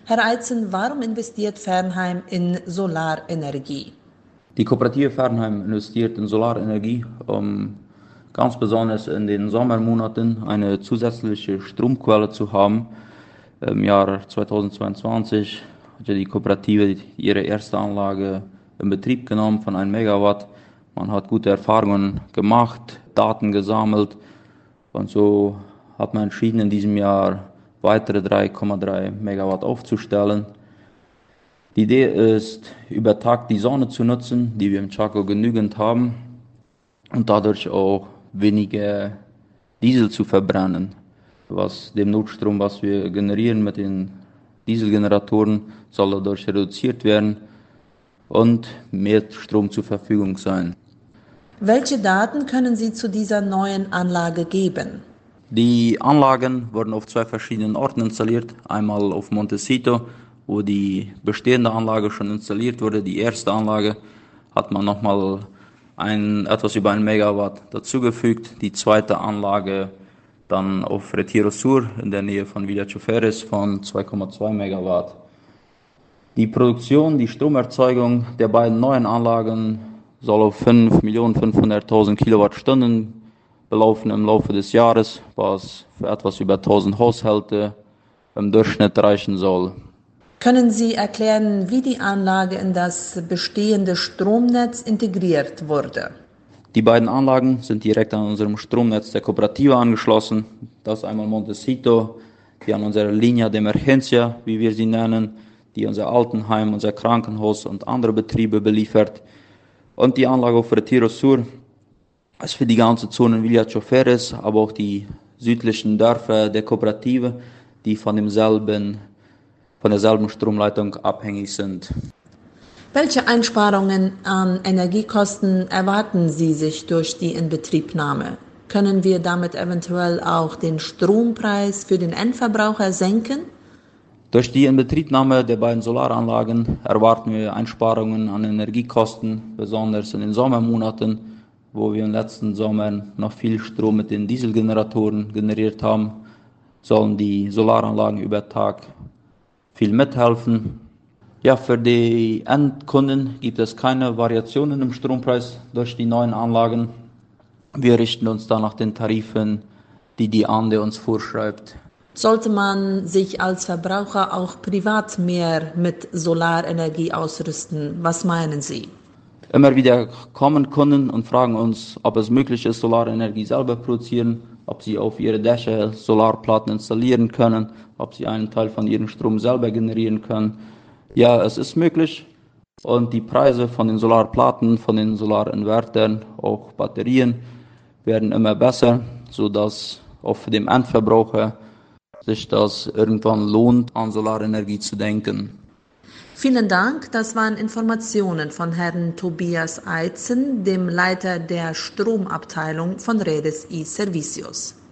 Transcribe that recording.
Herr Eitzen, warum investiert Fernheim in Solarenergie? Die Kooperative Fernheim investiert in Solarenergie, um ganz besonders in den Sommermonaten eine zusätzliche Stromquelle zu haben. Im Jahr 2022 hat ja die Kooperative ihre erste Anlage in Betrieb genommen von 1 Megawatt. Man hat gute Erfahrungen gemacht, Daten gesammelt und so hat man entschieden, in diesem Jahr weitere 3,3 Megawatt aufzustellen. Die Idee ist, über Tag die Sonne zu nutzen, die wir im Chaco genügend haben, und dadurch auch weniger Diesel zu verbrennen, was dem Notstrom, was wir generieren mit den Dieselgeneratoren, soll dadurch reduziert werden und mehr Strom zur Verfügung sein. Welche Daten können Sie zu dieser neuen Anlage geben? Die Anlagen wurden auf 2 verschiedenen Orten installiert. Einmal auf Montecito, wo die bestehende Anlage schon installiert wurde. Die erste Anlage hat man nochmal etwas über 1 Megawatt dazugefügt. Die zweite Anlage dann auf Retiro Sur in der Nähe von Villa Choferes von 2,2 Megawatt. Die Produktion, die Stromerzeugung der beiden neuen Anlagen soll auf 5.500.000 Kilowattstunden belaufen im Laufe des Jahres, was für etwas über 1.000 Haushalte im Durchschnitt reichen soll. Können Sie erklären, wie die Anlage in das bestehende Stromnetz integriert wurde? Die beiden Anlagen sind direkt an unserem Stromnetz der Kooperative angeschlossen. Das ist einmal Montecito, die an unserer Linea de Emergencia, wie wir sie nennen, die unser Altenheim, unser Krankenhaus und andere Betriebe beliefert. Und die Anlage auf Retiro Sur ist für die ganze Zone Villa Choferes, aber auch die südlichen Dörfer der Kooperative, die von derselben Stromleitung abhängig sind. Welche Einsparungen an Energiekosten erwarten Sie sich durch die Inbetriebnahme? Können wir damit eventuell auch den Strompreis für den Endverbraucher senken? Durch die Inbetriebnahme der beiden Solaranlagen erwarten wir Einsparungen an Energiekosten, besonders in den Sommermonaten, wo wir im letzten Sommer noch viel Strom mit den Dieselgeneratoren generiert haben, sollen die Solaranlagen über Tag viel mithelfen. Ja, für die Endkunden gibt es keine Variationen im Strompreis durch die neuen Anlagen. Wir richten uns da nach den Tarifen, die ANDE uns vorschreibt. Sollte man sich als Verbraucher auch privat mehr mit Solarenergie ausrüsten? Was meinen Sie? Immer wieder kommen Kunden und fragen uns, ob es möglich ist, Solarenergie selber produzieren, ob sie auf ihre Dächer Solarplatten installieren können, ob sie einen Teil von ihrem Strom selber generieren können. Ja, es ist möglich, und die Preise von den Solarplatten, von den Solarinvertern, auch Batterien, werden immer besser, sodass auch für den Endverbraucher sich das irgendwann lohnt, an Solarenergie zu denken. Vielen Dank, das waren Informationen von Herrn Tobias Eitzen, dem Leiter der Stromabteilung von Redes y Servicios.